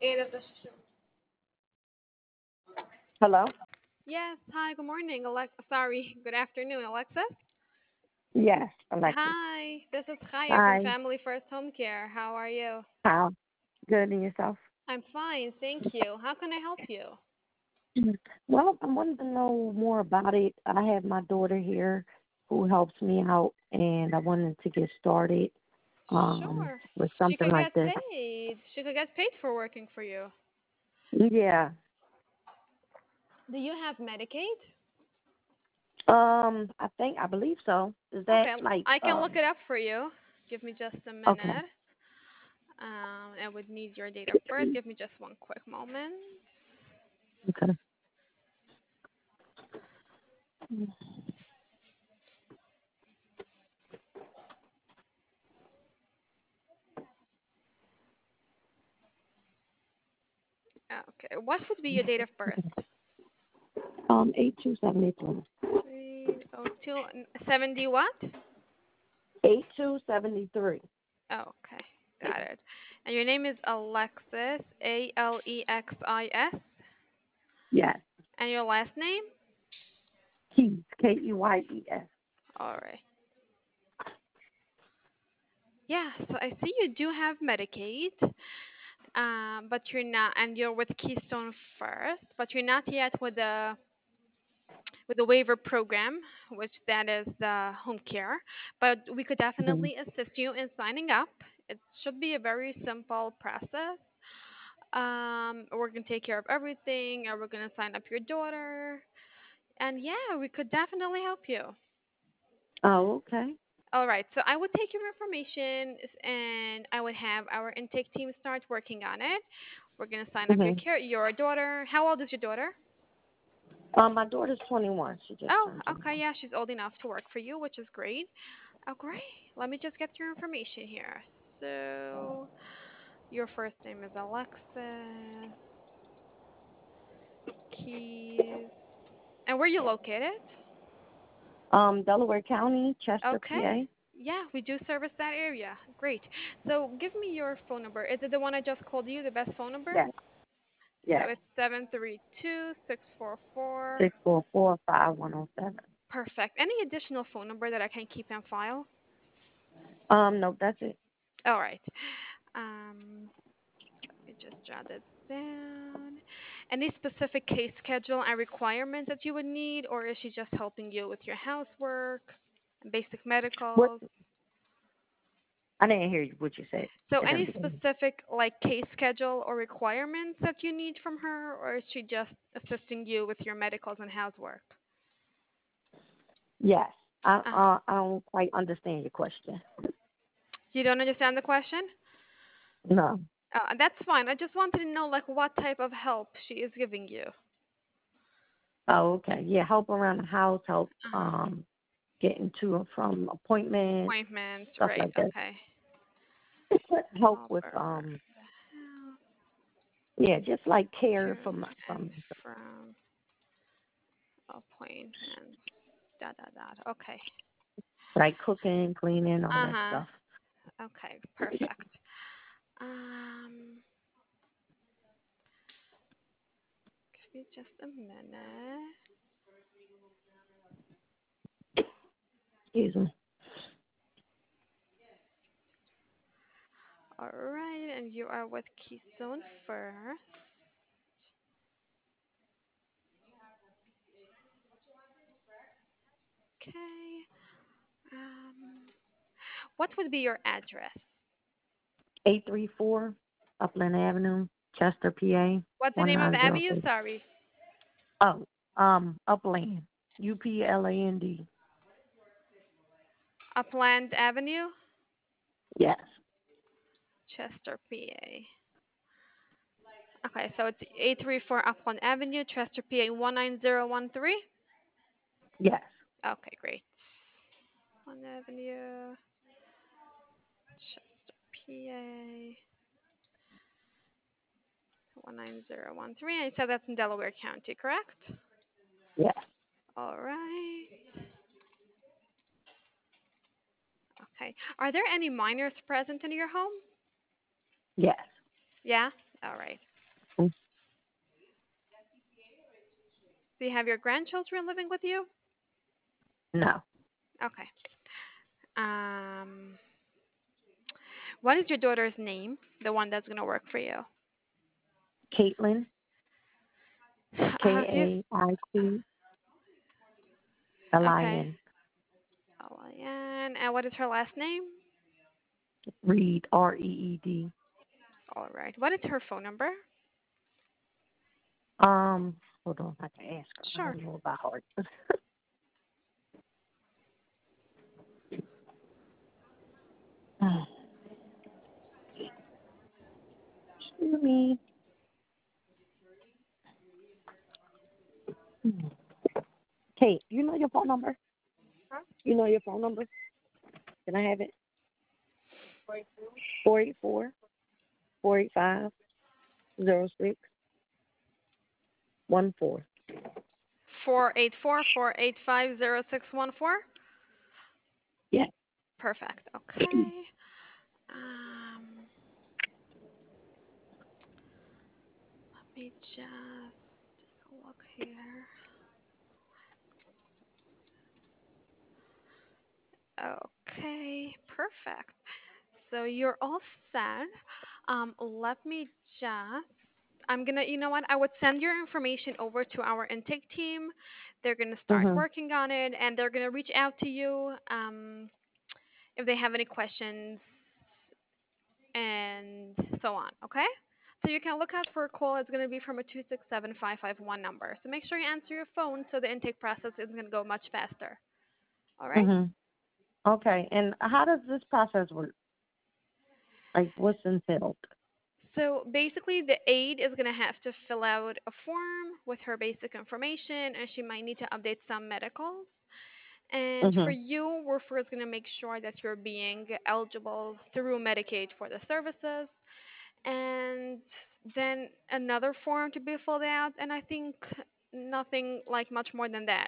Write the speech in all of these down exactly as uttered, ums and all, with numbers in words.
Hello? Yes. Hi. Good morning, Alex. Sorry. Good afternoon, Alexis. Yes, Alexis. Hi. This is Chaya from Hi. Family First Home Care. How are you? How? Good and yourself? I'm fine. Thank you. How can I help you? Mhm. Well, I wanted to know more about it. I have my daughter here who helps me out, and I wanted to get started um Sure. with She something could like get this. paid. She could get paid for working for you. Yeah. Do you have Medicaid? Um, I think I believe so. Is that Okay. like I can look um it up for you. Give me just a okay. minute. Um, I would need your date of birth. Give me just one quick moment. Okay. Okay. What would be your date of birth? Um eight two seventy three. Three oh two seventy what? Eight two seventy three. Oh, okay. Got it. And your name is Alexis, A L E X I S. Yes. And your last name? Keys. K E Y E S. All right. Yeah, so I see you do have Medicaid, um, but you're not, and you're with Keystone First, but you're not yet with the with the waiver program, which that is the home care. But we could Mhm. definitely assist you in signing up. It should be a very simple process. Um, we're gonna take care of everything, and we're gonna sign up your daughter. And yeah, we could definitely help you. Oh, okay. All right, so I would take your information s- and I would have our intake team start working on it. We're gonna sign up your Mhm. care, your daughter. How old is your daughter? Um, my daughter's twenty one. She just Oh, turned okay, twenty one. yeah, she's old enough to work for you, which is great. Oh, great. Let me just get your information here. So, your first name is Alexis Keys. And where are you located? Um, Delaware County, Chester, Okay. P A. Yeah, we do service that area. Great. So give me your phone number. Is it the one I just called you, the best phone number? Yes, So yes. it's seven three two six four four. Six four four five one zero seven. Perfect. Any additional phone number that I can keep on file? Um, no, that's it. All right. Um, let me just jot this down. Any specific case schedule and requirements that you would need, or is she just helping you with your housework and basic What? medicals? I didn't hear you- what you said So at the any beginning. specific like case schedule or requirements that you need from her, or is she just assisting you with your medicals and housework? Yes. I Uh, uh, I don't quite understand your question. you don't understand the question? No. Uh, that's fine. I just wanted to know like what type of help she is giving you. Oh, okay. Yeah, help around the house, help Uh-huh. um getting to and from appointments, Appointments, stuff right? like that. Okay. Help Help with around um the house yeah, just like to care from and from from appointments. Da da da. Okay. like cooking, cleaning, all Uh that huh. stuff. Okay. Perfect. Um, give me just a minute. Excuse me. All right, and you are with Keystone First. Okay. Um, what would be your address? Eight three four Upland Avenue, Chester, P A, What's the one name of the nine zero avenue? six. Sorry. Oh, um, Upland. U P L A N D. Upland Avenue, Yes. Chester, P A. Okay, so it's eight three four Upland Avenue, Chester, P A one nine zero one three. Yes. Okay, great. Upland Avenue, Chester, P A one nine zero one three. I said that's in Delaware County, correct? Yes. All right. Okay. Are there any minors present in your home? Yes. Yeah? All right. Do you have your grandchildren living with you? No. Okay. Um, what is your daughter's name? The one that's gonna work for you. Caitlin, K How do you? A I T, a Okay. lion. Eliane. And what is her last name? Reed, R E E D. All right. What is her phone number? Um, hold on, I have to ask her. I Sure. don't know about heart. Excuse me. Kate, you know your phone number? You know your phone number? Can I have it? Four eight four, four eight five, zero six one four. Four eight four four eight five zero six one four. Yeah. Perfect. Okay. Um, let me just take a look here. Okay. Perfect. So you're all set. Um, let me just. I'm gonna. You know what? I would send your information over to our intake team. They're gonna start Mhm. working on it, and they're gonna reach out to you. Um, if they have any questions and so on. Okay? So you can look out for a call. It's going to be from a two six seven five five one number. So make sure you answer your phone so the intake process is going to go much faster. All right? Mhm. Okay. And how does this process work? Like, what's entailed? So basically, the aide is going to have to fill out a form with her basic information, and she might need to update some medicals. And for Mhm. you, we're first going to make sure that you're being eligible through Medicaid for the services. And then another form to be filled out, and I think nothing like much more than that.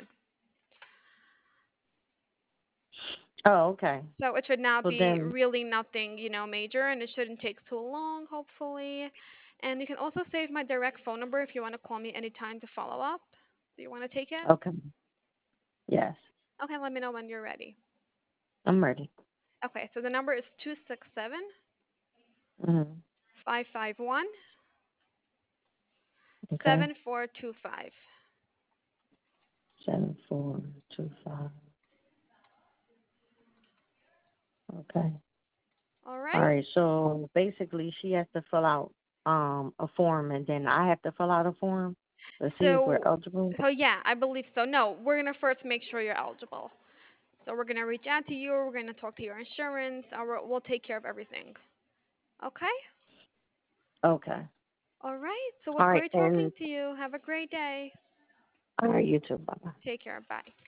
Oh, okay. So it should not So be then, really nothing, you know, major, and it shouldn't take too long, hopefully. And you can also save my direct phone number if you want to call me anytime to follow up. Do you want to take it? okay. Yes, Okay, let me know when you're ready. I'm ready. Okay, so the number is two six seven Mhm. five five one Okay. seven four two five. Seven four two five. Okay. All All right? right. So basically, she has to fill out um a form, and then I have to fill out a form to see if we're So, eligible. so yeah, I believe so. No, we're gonna first make sure you're eligible. So we're gonna reach out to you. We're gonna talk to your insurance. And we're, we'll take care of everything. Okay? Okay. All right. So it was All right. great talking And to you. Have a great day. all right, you too. Bye bye. Take care. Bye.